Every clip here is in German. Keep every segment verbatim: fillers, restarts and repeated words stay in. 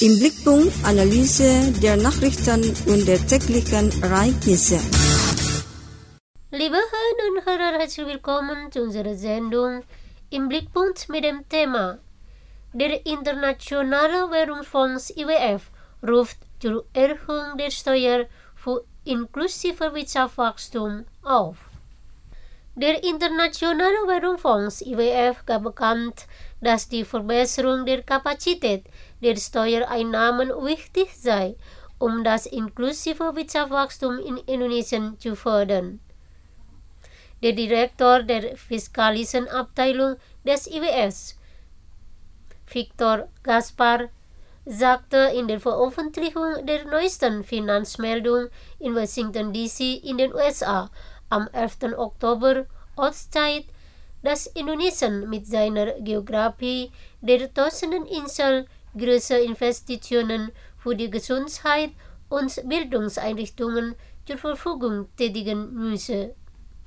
Im Blickpunkt Analyse der Nachrichten und der täglichen Ereignisse. Liebe Hörerinnen und Hörer, herzlich willkommen zu unserer Sendung Im Blickpunkt mit dem Thema Der Internationale Währungsfonds I W F ruft zur Erhöhung der Steuer für inklusive Wirtschaftswachstum auf. Der Internationale Währungsfonds I W F gab bekannt, dass die Verbesserung der Kapazität der Steuereinnahmen wichtig sei, um das inklusive Wirtschaftswachstum in Indonesien zu fördern. Der Direktor der fiskalischen Abteilung des I W Fs, Victor Gaspar, sagte in der Veröffentlichung der neuesten Finanzmeldung in Washington D C in den U S A am elften Oktober Ortszeit, dass Indonesien mit seiner Geografie der tausenden Insel große Investitionen für die Gesundheit und Bildungseinrichtungen zur Verfügung tätigen müsse.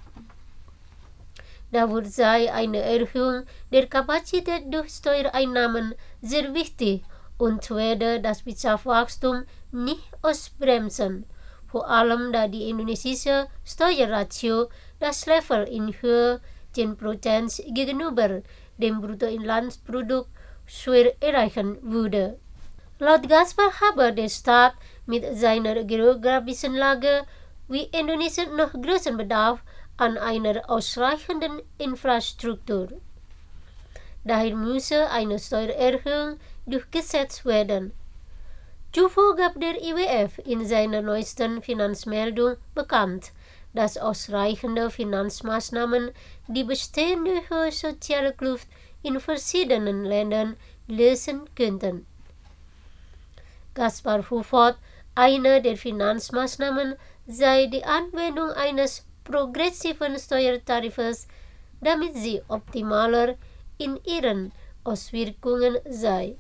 Dafür sei eine Erhöhung der Kapazität durch Steuereinnahmen sehr wichtig und werde das Wirtschaftswachstum nicht ausbremsen, vor allem da die indonesische Steuerratio das Level in Höhe zehn Prozent gegenüber dem Bruttoinlandsprodukt schwer erreichen würde. Laut Gaspar habe der Staat mit seiner geografischen Lage wie Indonesien noch großen Bedarf an einer ausreichenden Infrastruktur. Daher müsse eine Steuererhöhung durchgesetzt werden. Zuvor gab der I W F in seiner neuesten Finanzmeldung bekannt, dass ausreichende Finanzmaßnahmen die bestehende hohe soziale Kluft in verschiedenen Ländern lösen könnten. Gaspar fuhr fort, eine der Finanzmaßnahmen sei die Anwendung eines progressiven Steuertarifes, damit sie optimaler in ihren Auswirkungen sei.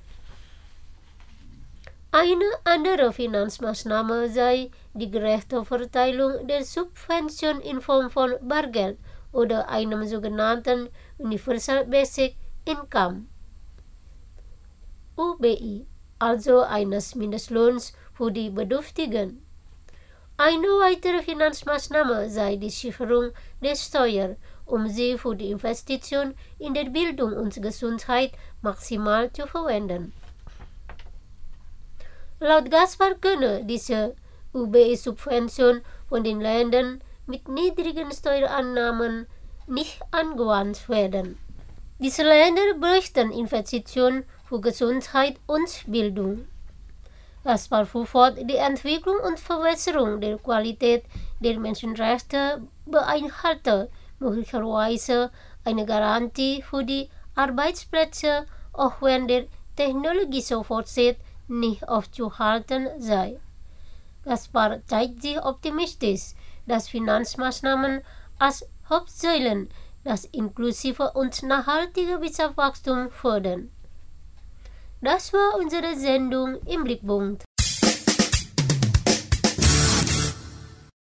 Eine andere Finanzmaßnahme sei die gerechte Verteilung der Subvention in Form von Bargeld oder einem sogenannten Universal Basic Income U B I, also eines Mindestlohns für die Bedürftigen. Eine weitere Finanzmaßnahme sei die Sicherung der Steuer, um sie für die Investition in der Bildung und Gesundheit maximal zu verwenden. Laut Gaspar könne diese U B I-Subvention von den Ländern mit niedrigen Steuerannahmen nicht angewandt werden. Diese Länder bräuchten Investitionen für Gesundheit und Bildung. Gaspar fuhr fort, die Entwicklung und Verbesserung der Qualität der Menschenrechte beinhaltet möglicherweise eine Garantie für die Arbeitsplätze, auch wenn der technologische Fortschritt nicht aufzuhalten sei. Gaspar zeigt sich optimistisch, dass Finanzmaßnahmen als Hauptsäulen das inklusive und nachhaltige Wirtschaftswachstum fördern. Das war unsere Sendung im Blickpunkt.